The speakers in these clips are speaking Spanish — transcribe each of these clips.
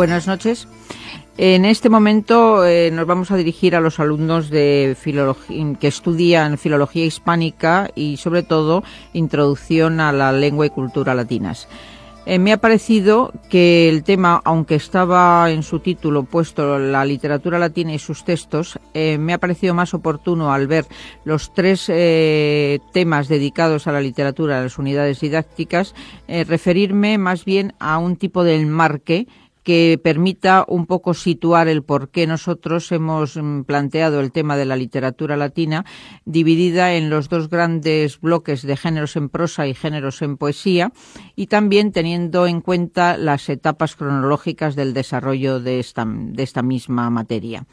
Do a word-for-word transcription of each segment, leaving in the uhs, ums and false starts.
Buenas noches. En este momento eh, nos vamos a dirigir a los alumnos de filología, que estudian filología hispánica y, sobre todo, introducción a la lengua y cultura latinas. Eh, me ha parecido que el tema, aunque estaba en su título puesto la literatura latina y sus textos, eh, me ha parecido más oportuno, al ver los tres eh, temas dedicados a la literatura, a las unidades didácticas, eh, referirme más bien a un tipo de enmarque que permita un poco situar el por qué nosotros hemos planteado el tema de la literatura latina dividida en los dos grandes bloques de géneros en prosa y géneros en poesía, y también teniendo en cuenta las etapas cronológicas del desarrollo de esta, de esta misma materia.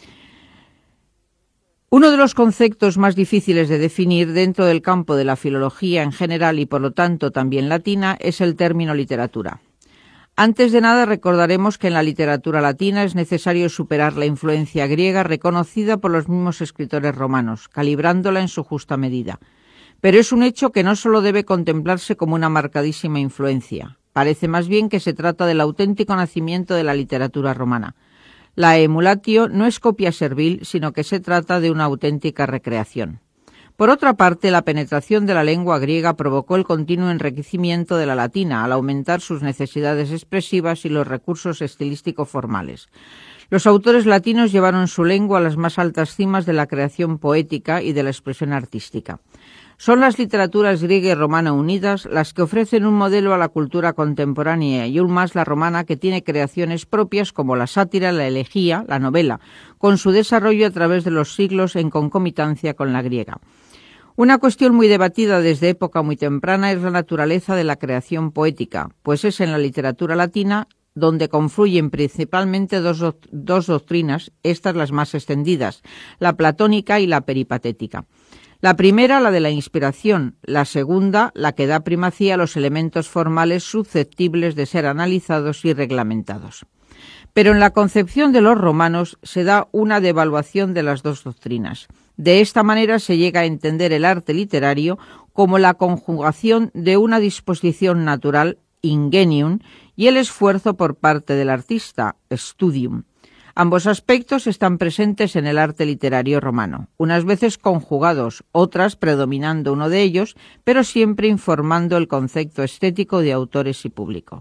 Uno de los conceptos más difíciles de definir dentro del campo de la filología en general y por lo tanto también latina es el término literatura. Antes de nada, recordaremos que en la literatura latina es necesario superar la influencia griega reconocida por los mismos escritores romanos, calibrándola en su justa medida. Pero es un hecho que no solo debe contemplarse como una marcadísima influencia. Parece más bien que se trata del auténtico nacimiento de la literatura romana. La emulatio no es copia servil, sino que se trata de una auténtica recreación. Por otra parte, la penetración de la lengua griega provocó el continuo enriquecimiento de la latina al aumentar sus necesidades expresivas y los recursos estilísticos formales. Los autores latinos llevaron su lengua a las más altas cimas de la creación poética y de la expresión artística. Son las literaturas griega y romana unidas las que ofrecen un modelo a la cultura contemporánea, y aún más la romana, que tiene creaciones propias como la sátira, la elegía, la novela, con su desarrollo a través de los siglos en concomitancia con la griega. Una cuestión muy debatida desde época muy temprana es la naturaleza de la creación poética, pues es en la literatura latina donde confluyen principalmente dos, dos doctrinas, estas las más extendidas, la platónica y la peripatética. La primera, la de la inspiración; la segunda, la que da primacía a los elementos formales susceptibles de ser analizados y reglamentados. Pero en la concepción de los romanos se da una devaluación de las dos doctrinas. De esta manera se llega a entender el arte literario como la conjugación de una disposición natural, ingenium, y el esfuerzo por parte del artista, studium. Ambos aspectos están presentes en el arte literario romano, unas veces conjugados, otras predominando uno de ellos, pero siempre informando el concepto estético de autores y público.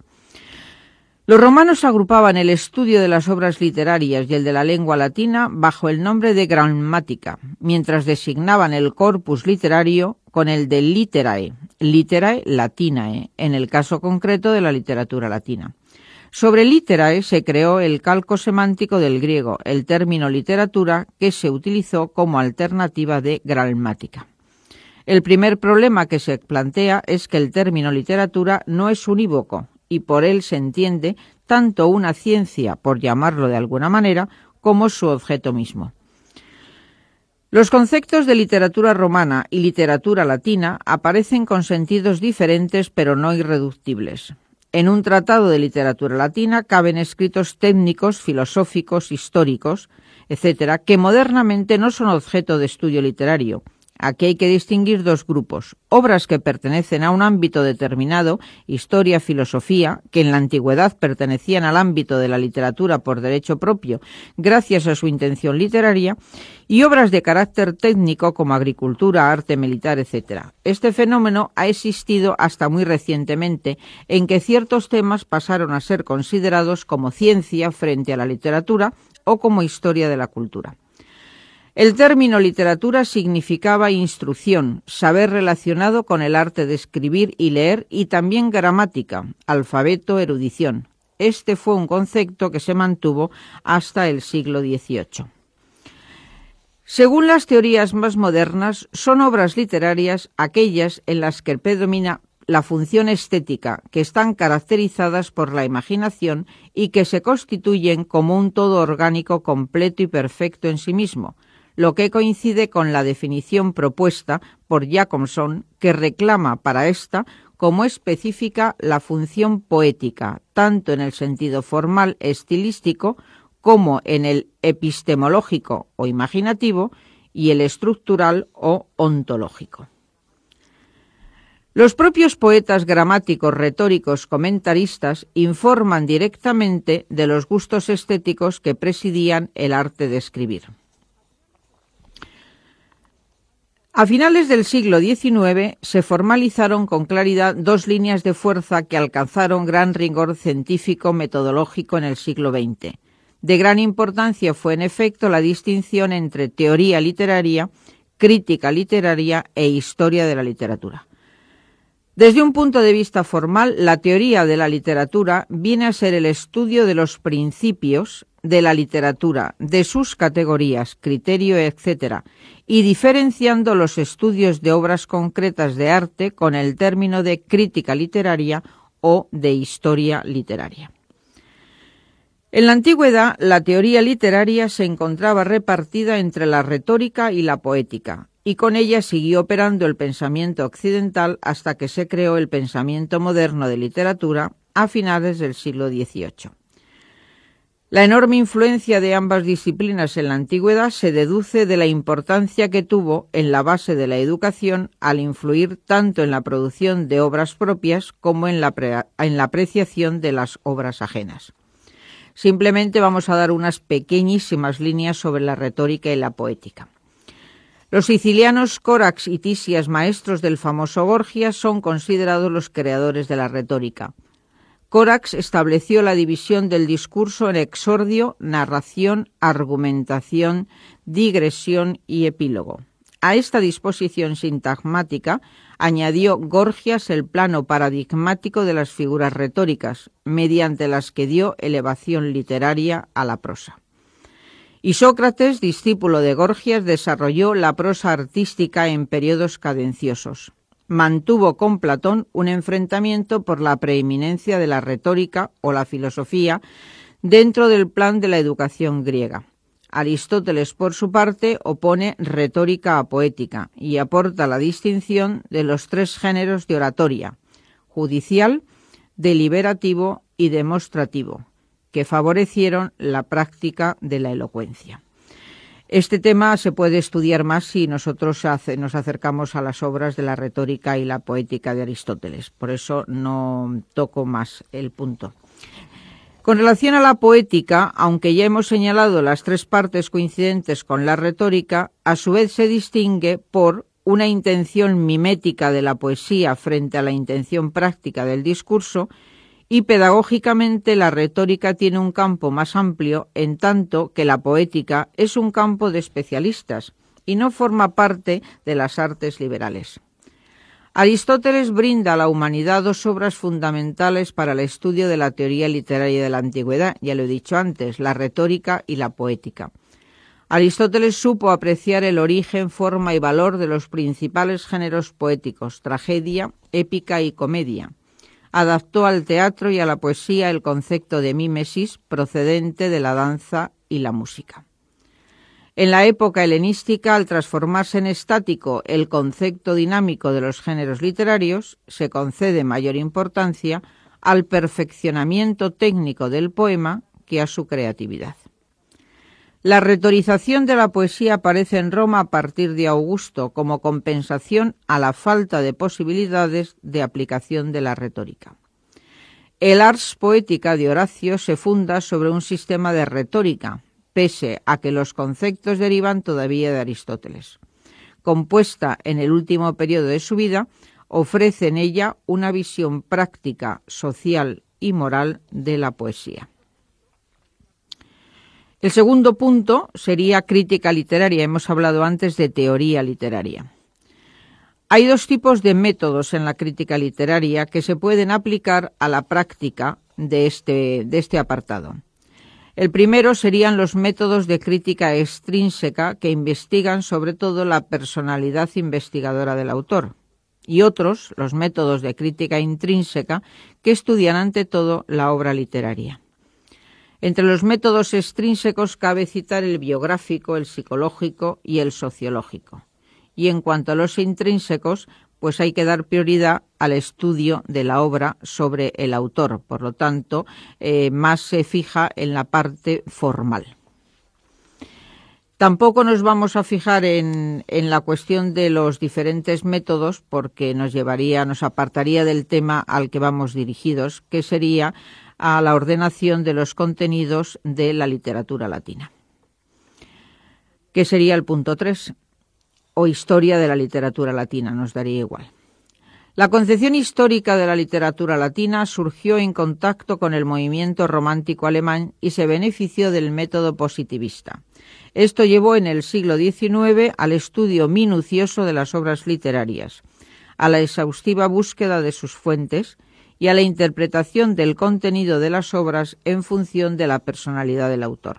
Los romanos agrupaban el estudio de las obras literarias y el de la lengua latina bajo el nombre de grammática, mientras designaban el corpus literario con el de literae, literae latinae, en el caso concreto de la literatura latina. Sobre literae se creó el calco semántico del griego, el término literatura, que se utilizó como alternativa de gramática. El primer problema que se plantea es que el término literatura no es unívoco, y por él se entiende tanto una ciencia, por llamarlo de alguna manera, como su objeto mismo. Los conceptos de literatura romana y literatura latina aparecen con sentidos diferentes pero no irreductibles. En un tratado de literatura latina caben escritos técnicos, filosóficos, históricos, etcétera, que modernamente no son objeto de estudio literario. Aquí hay que distinguir dos grupos: obras que pertenecen a un ámbito determinado, historia, filosofía, que en la antigüedad pertenecían al ámbito de la literatura por derecho propio, gracias a su intención literaria, y obras de carácter técnico como agricultura, arte militar, etcétera. Este fenómeno ha existido hasta muy recientemente, en que ciertos temas pasaron a ser considerados como ciencia frente a la literatura o como historia de la cultura. El término literatura significaba instrucción, saber relacionado con el arte de escribir y leer, y también gramática, alfabeto, erudición. Este fue un concepto que se mantuvo hasta el siglo dieciocho. Según las teorías más modernas, son obras literarias aquellas en las que predomina la función estética, que están caracterizadas por la imaginación y que se constituyen como un todo orgánico completo y perfecto en sí mismo, lo que coincide con la definición propuesta por Jacobson, que reclama para esta como específica la función poética, tanto en el sentido formal estilístico como en el epistemológico o imaginativo y el estructural o ontológico. Los propios poetas gramáticos, retóricos, comentaristas informan directamente de los gustos estéticos que presidían el arte de escribir. A finales del siglo diecinueve se formalizaron con claridad dos líneas de fuerza que alcanzaron gran rigor científico metodológico en el siglo veinte. De gran importancia fue en efecto la distinción entre teoría literaria, crítica literaria e historia de la literatura. Desde un punto de vista formal, la teoría de la literatura viene a ser el estudio de los principios de la literatura, de sus categorías, criterio, etcétera, y diferenciando los estudios de obras concretas de arte con el término de crítica literaria o de historia literaria. En la antigüedad, la teoría literaria se encontraba repartida entre la retórica y la poética, y con ella siguió operando el pensamiento occidental hasta que se creó el pensamiento moderno de literatura a finales del siglo dieciocho. La enorme influencia de ambas disciplinas en la antigüedad se deduce de la importancia que tuvo en la base de la educación al influir tanto en la producción de obras propias como en la, pre- en la apreciación de las obras ajenas. Simplemente vamos a dar unas pequeñísimas líneas sobre la retórica y la poética. Los sicilianos Corax y Tisias, maestros del famoso Gorgias, son considerados los creadores de la retórica. Corax estableció la división del discurso en exordio, narración, argumentación, digresión y epílogo. A esta disposición sintagmática añadió Gorgias el plano paradigmático de las figuras retóricas, mediante las que dio elevación literaria a la prosa. Y Sócrates, discípulo de Gorgias, desarrolló la prosa artística en periodos cadenciosos. Mantuvo con Platón un enfrentamiento por la preeminencia de la retórica o la filosofía dentro del plan de la educación griega. Aristóteles, por su parte, opone retórica a poética y aporta la distinción de los tres géneros de oratoria: judicial, deliberativo y demostrativo, que favorecieron la práctica de la elocuencia. Este tema se puede estudiar más si nosotros hace, nos acercamos a las obras de la retórica y la poética de Aristóteles. Por eso no toco más el punto. Con relación a la poética, aunque ya hemos señalado las tres partes coincidentes con la retórica, a su vez se distingue por una intención mimética de la poesía frente a la intención práctica del discurso, y pedagógicamente la retórica tiene un campo más amplio, en tanto que la poética es un campo de especialistas y no forma parte de las artes liberales. Aristóteles brinda a la humanidad dos obras fundamentales para el estudio de la teoría literaria de la antigüedad, ya lo he dicho antes, la retórica y la poética. Aristóteles supo apreciar el origen, forma y valor de los principales géneros poéticos, tragedia, épica y comedia. Adaptó al teatro y a la poesía el concepto de mímesis procedente de la danza y la música. En la época helenística, al transformarse en estático el concepto dinámico de los géneros literarios, se concede mayor importancia al perfeccionamiento técnico del poema que a su creatividad. La retorización de la poesía aparece en Roma a partir de Augusto como compensación a la falta de posibilidades de aplicación de la retórica. El Ars Poetica de Horacio se funda sobre un sistema de retórica, pese a que los conceptos derivan todavía de Aristóteles. Compuesta en el último periodo de su vida, ofrece en ella una visión práctica, social y moral de la poesía. El segundo punto sería crítica literaria. Hemos hablado antes de teoría literaria. Hay dos tipos de métodos en la crítica literaria que se pueden aplicar a la práctica de este, de este apartado. El primero serían los métodos de crítica extrínseca, que investigan sobre todo la personalidad investigadora del autor, y otros, los métodos de crítica intrínseca, que estudian ante todo la obra literaria. Entre los métodos extrínsecos cabe citar el biográfico, el psicológico y el sociológico. Y en cuanto a los intrínsecos, pues hay que dar prioridad al estudio de la obra sobre el autor. Por lo tanto, eh, más se fija en la parte formal. Tampoco nos vamos a fijar en, en la cuestión de los diferentes métodos, porque nos llevaría, nos apartaría del tema al que vamos dirigidos, que sería a la ordenación de los contenidos de la literatura latina, que sería el punto tres, o historia de la literatura latina, nos daría igual. La concepción histórica de la literatura latina surgió en contacto con el movimiento romántico alemán y se benefició del método positivista. Esto llevó en el siglo diecinueve al estudio minucioso de las obras literarias, a la exhaustiva búsqueda de sus fuentes y a la interpretación del contenido de las obras en función de la personalidad del autor.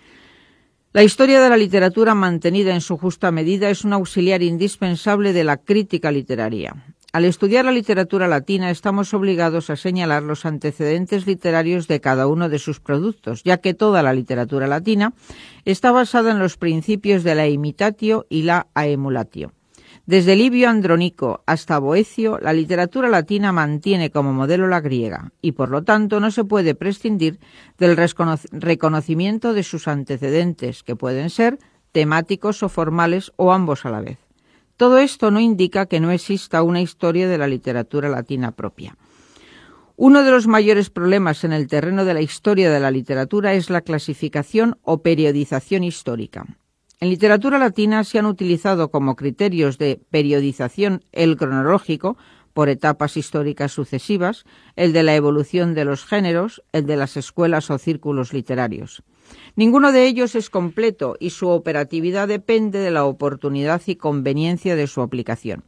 La historia de la literatura mantenida en su justa medida es un auxiliar indispensable de la crítica literaria. Al estudiar la literatura latina estamos obligados a señalar los antecedentes literarios de cada uno de sus productos, ya que toda la literatura latina está basada en los principios de la imitatio y la aemulatio. Desde Livio Andrónico hasta Boecio, la literatura latina mantiene como modelo la griega y, por lo tanto, no se puede prescindir del reconocimiento de sus antecedentes, que pueden ser temáticos o formales o ambos a la vez. Todo esto no indica que no exista una historia de la literatura latina propia. Uno de los mayores problemas en el terreno de la historia de la literatura es la clasificación o periodización histórica. En literatura latina se han utilizado como criterios de periodización el cronológico, por etapas históricas sucesivas, el de la evolución de los géneros, el de las escuelas o círculos literarios. Ninguno de ellos es completo y su operatividad depende de la oportunidad y conveniencia de su aplicación.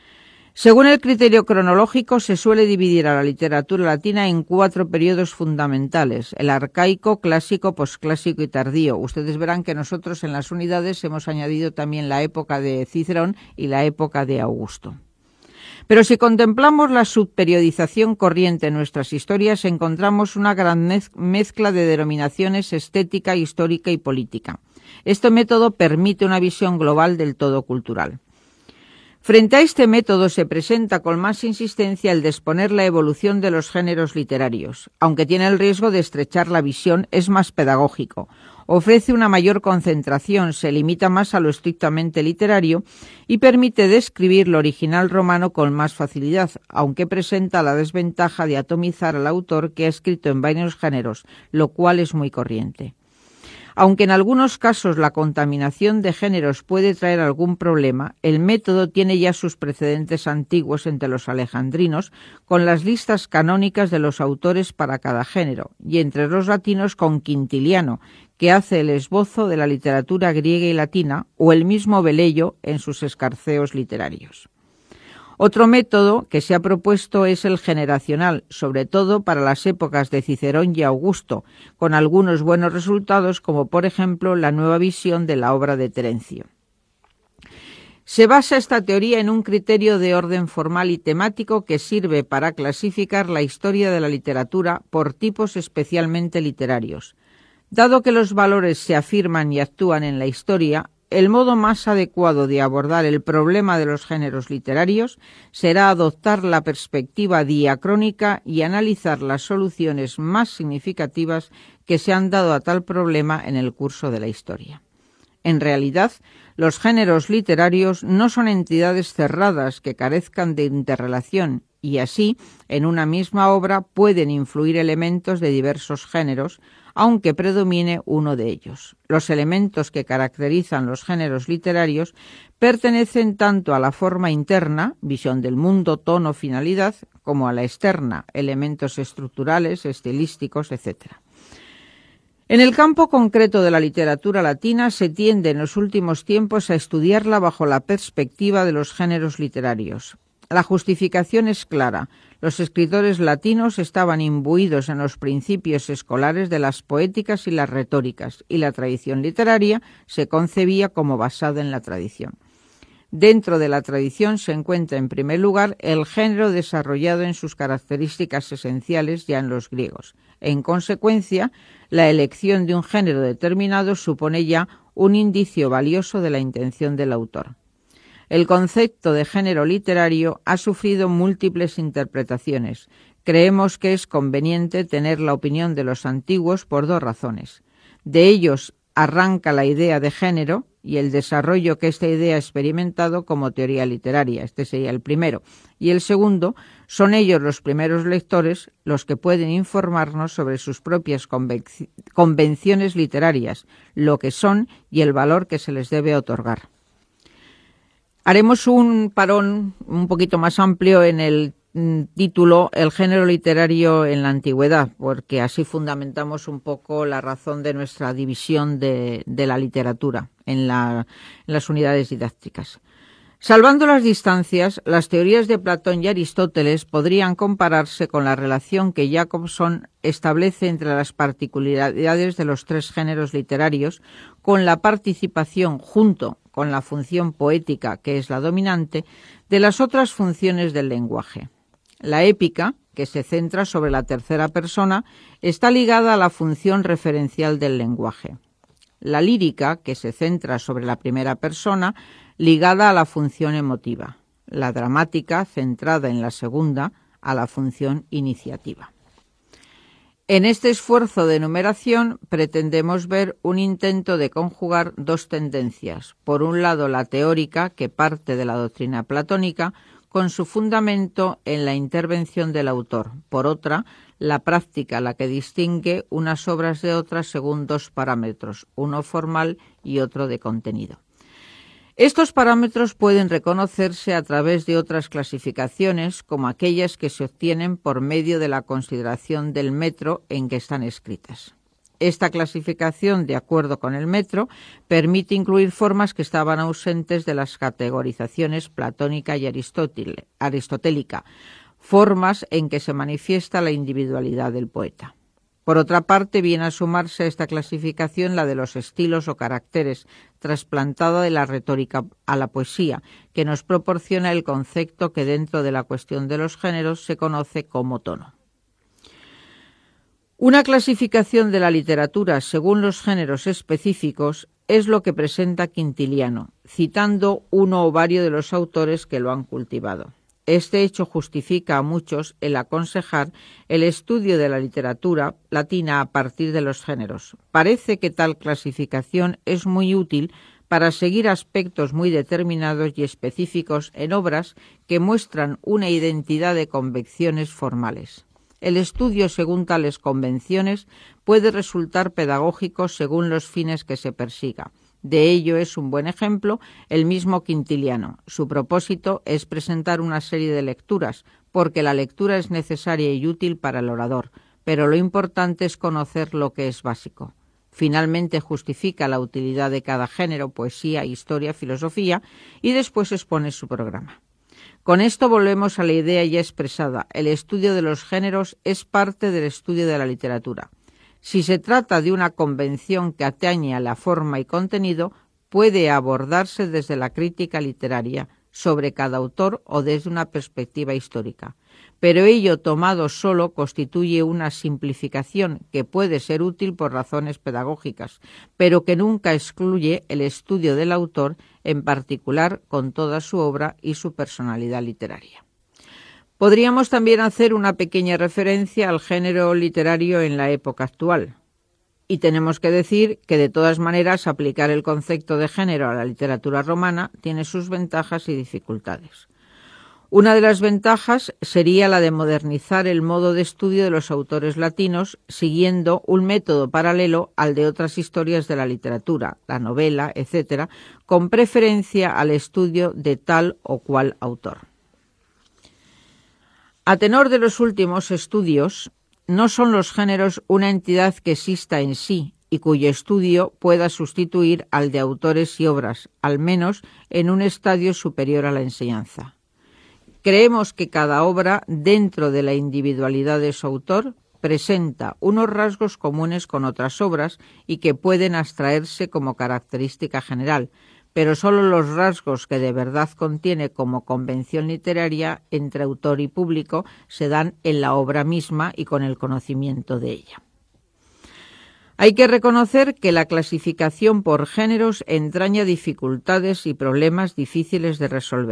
Según el criterio cronológico, se suele dividir a la literatura latina en cuatro periodos fundamentales: el arcaico, clásico, posclásico y tardío. Ustedes verán que nosotros en las unidades hemos añadido también la época de Cicerón y la época de Augusto. Pero si contemplamos la subperiodización corriente en nuestras historias, encontramos una gran mezcla de denominaciones estética, histórica y política. Este método permite una visión global del todo cultural. Frente a este método se presenta con más insistencia el de exponer la evolución de los géneros literarios. Aunque tiene el riesgo de estrechar la visión, es más pedagógico. Ofrece una mayor concentración, se limita más a lo estrictamente literario y permite describir lo original romano con más facilidad, aunque presenta la desventaja de atomizar al autor que ha escrito en varios géneros, lo cual es muy corriente. Aunque en algunos casos la contaminación de géneros puede traer algún problema, el método tiene ya sus precedentes antiguos entre los alejandrinos, con las listas canónicas de los autores para cada género, y entre los latinos con Quintiliano, que hace el esbozo de la literatura griega y latina, o el mismo Velleio en sus escarceos literarios. Otro método que se ha propuesto es el generacional, sobre todo para las épocas de Cicerón y Augusto, con algunos buenos resultados, como por ejemplo la nueva visión de la obra de Terencio. Se basa esta teoría en un criterio de orden formal y temático que sirve para clasificar la historia de la literatura por tipos especialmente literarios. Dado que los valores se afirman y actúan en la historia, el modo más adecuado de abordar el problema de los géneros literarios será adoptar la perspectiva diacrónica y analizar las soluciones más significativas que se han dado a tal problema en el curso de la historia. En realidad, los géneros literarios no son entidades cerradas que carezcan de interrelación y así, en una misma obra pueden influir elementos de diversos géneros, aunque predomine uno de ellos. Los elementos que caracterizan los géneros literarios pertenecen tanto a la forma interna, visión del mundo, tono, finalidad, como a la externa, elementos estructurales, estilísticos, etcétera. En el campo concreto de la literatura latina se tiende en los últimos tiempos a estudiarla bajo la perspectiva de los géneros literarios. La justificación es clara. Los escritores latinos estaban imbuidos en los principios escolares de las poéticas y las retóricas, y la tradición literaria se concebía como basada en la tradición. Dentro de la tradición se encuentra en primer lugar el género desarrollado en sus características esenciales ya en los griegos. En consecuencia, la elección de un género determinado supone ya un indicio valioso de la intención del autor. El concepto de género literario ha sufrido múltiples interpretaciones. Creemos que es conveniente tener la opinión de los antiguos por dos razones. De ellos arranca la idea de género y el desarrollo que esta idea ha experimentado como teoría literaria. Este sería el primero. Y el segundo, son ellos los primeros lectores los que pueden informarnos sobre sus propias convenci- convenciones literarias, lo que son y el valor que se les debe otorgar. Haremos un parón un poquito más amplio en el título El género literario en la antigüedad, porque así fundamentamos un poco la razón de nuestra división de, de la literatura en, la, en las unidades didácticas. Salvando las distancias, las teorías de Platón y Aristóteles podrían compararse con la relación que Jacobson establece entre las particularidades de los tres géneros literarios, con la participación, junto con la función poética, que es la dominante, de las otras funciones del lenguaje. La épica, que se centra sobre la tercera persona, está ligada a la función referencial del lenguaje. La lírica, que se centra sobre la primera persona, ligada a la función emotiva. La dramática, centrada en la segunda, a la función iniciativa. En este esfuerzo de enumeración pretendemos ver un intento de conjugar dos tendencias. Por un lado, la teórica, que parte de la doctrina platónica, con su fundamento en la intervención del autor. Por otra, la práctica, la que distingue unas obras de otras según dos parámetros, uno formal y otro de contenido. Estos parámetros pueden reconocerse a través de otras clasificaciones, como aquellas que se obtienen por medio de la consideración del metro en que están escritas. Esta clasificación, de acuerdo con el metro, permite incluir formas que estaban ausentes de las categorizaciones platónica y aristotélica, formas en que se manifiesta la individualidad del poeta. Por otra parte, viene a sumarse a esta clasificación la de los estilos o caracteres, trasplantada de la retórica a la poesía, que nos proporciona el concepto que dentro de la cuestión de los géneros se conoce como tono. Una clasificación de la literatura según los géneros específicos es lo que presenta Quintiliano, citando uno o varios de los autores que lo han cultivado. Este hecho justifica a muchos el aconsejar el estudio de la literatura latina a partir de los géneros. Parece que tal clasificación es muy útil para seguir aspectos muy determinados y específicos en obras que muestran una identidad de convenciones formales. El estudio según tales convenciones puede resultar pedagógico según los fines que se persiga. De ello es un buen ejemplo el mismo Quintiliano. Su propósito es presentar una serie de lecturas, porque la lectura es necesaria y útil para el orador, pero lo importante es conocer lo que es básico. Finalmente justifica la utilidad de cada género, poesía, historia, filosofía, y después expone su programa. Con esto volvemos a la idea ya expresada. El estudio de los géneros es parte del estudio de la literatura. Si se trata de una convención que atañe a la forma y contenido, puede abordarse desde la crítica literaria sobre cada autor o desde una perspectiva histórica. Pero ello tomado solo constituye una simplificación que puede ser útil por razones pedagógicas, pero que nunca excluye el estudio del autor, en particular con toda su obra y su personalidad literaria. Podríamos también hacer una pequeña referencia al género literario en la época actual. Y tenemos que decir que, de todas maneras, aplicar el concepto de género a la literatura romana tiene sus ventajas y dificultades. Una de las ventajas sería la de modernizar el modo de estudio de los autores latinos, siguiendo un método paralelo al de otras historias de la literatura, la novela, etcétera, con preferencia al estudio de tal o cual autor. A tenor de los últimos estudios, no son los géneros una entidad que exista en sí y cuyo estudio pueda sustituir al de autores y obras, al menos en un estadio superior a la enseñanza. Creemos que cada obra, dentro de la individualidad de su autor, presenta unos rasgos comunes con otras obras y que pueden abstraerse como característica general, pero solo los rasgos que de verdad contiene como convención literaria entre autor y público se dan en la obra misma y con el conocimiento de ella. Hay que reconocer que la clasificación por géneros entraña dificultades y problemas difíciles de resolver.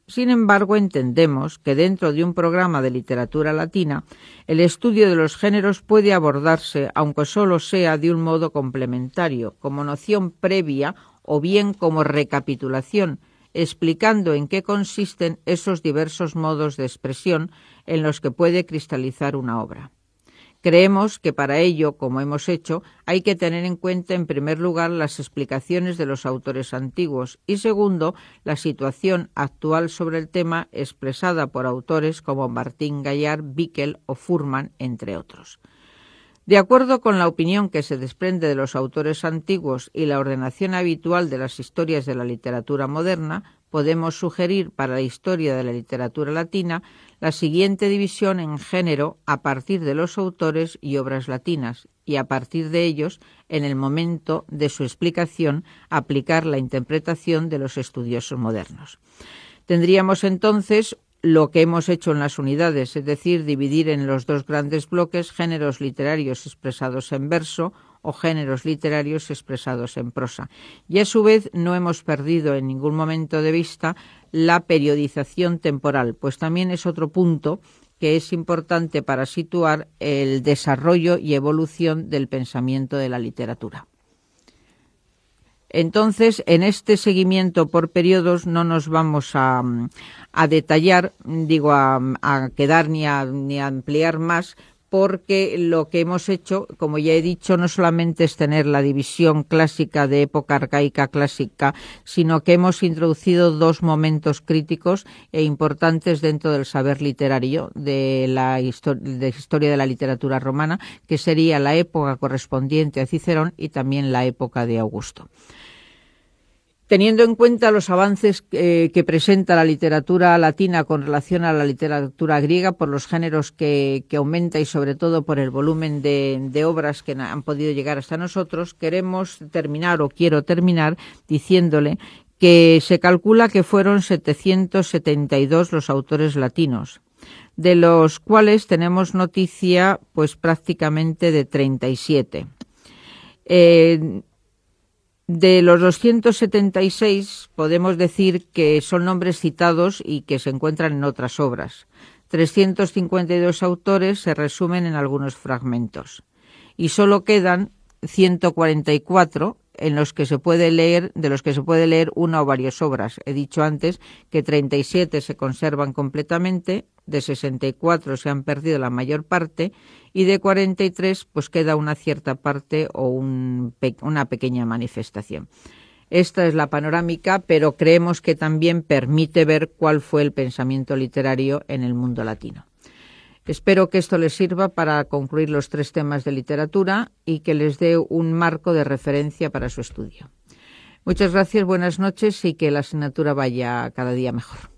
Sin embargo, entendemos que dentro de un programa de literatura latina, el estudio de los géneros puede abordarse, aunque solo sea de un modo complementario, como noción previa o bien como recapitulación, explicando en qué consisten esos diversos modos de expresión en los que puede cristalizar una obra. Creemos que para ello, como hemos hecho, hay que tener en cuenta en primer lugar las explicaciones de los autores antiguos y segundo, la situación actual sobre el tema expresada por autores como Martín Gallard, Bickel o Fuhrmann, entre otros. De acuerdo con la opinión que se desprende de los autores antiguos y la ordenación habitual de las historias de la literatura moderna, podemos sugerir para la historia de la literatura latina la siguiente división en género a partir de los autores y obras latinas y a partir de ellos, en el momento de su explicación, aplicar la interpretación de los estudiosos modernos. Tendríamos entonces lo que hemos hecho en las unidades, es decir, dividir en los dos grandes bloques géneros literarios expresados en verso o géneros literarios expresados en prosa. Y a su vez no hemos perdido en ningún momento de vista la periodización temporal, pues también es otro punto que es importante para situar el desarrollo y evolución del pensamiento de la literatura. Entonces, en este seguimiento por periodos no nos vamos a, a detallar, digo, a, a quedar ni a, ni a ampliar más, porque lo que hemos hecho, como ya he dicho, no solamente es tener la división clásica de época arcaica clásica, sino que hemos introducido dos momentos críticos e importantes dentro del saber literario de la histori- de historia de la literatura romana, que sería la época correspondiente a Cicerón y también la época de Augusto. Teniendo en cuenta los avances eh, que presenta la literatura latina con relación a la literatura griega, por los géneros que, que aumenta y sobre todo por el volumen de, de obras que han podido llegar hasta nosotros, queremos terminar o quiero terminar diciéndole que se calcula que fueron setecientos setenta y dos los autores latinos, de los cuales tenemos noticia pues prácticamente de treinta y siete. Eh, De los doscientos setenta y seis podemos decir que son nombres citados y que se encuentran en otras obras. trescientos cincuenta y dos autores se resumen en algunos fragmentos y solo quedan ciento cuarenta y cuatro en los que se puede leer, de los que se puede leer una o varias obras. He dicho antes que treinta y siete se conservan completamente, de sesenta y cuatro se han perdido la mayor parte y de cuarenta y tres pues queda una cierta parte o un, una pequeña manifestación. Esta es la panorámica, pero creemos que también permite ver cuál fue el pensamiento literario en el mundo latino. Espero que esto les sirva para concluir los tres temas de literatura y que les dé un marco de referencia para su estudio. Muchas gracias, buenas noches y que la asignatura vaya cada día mejor.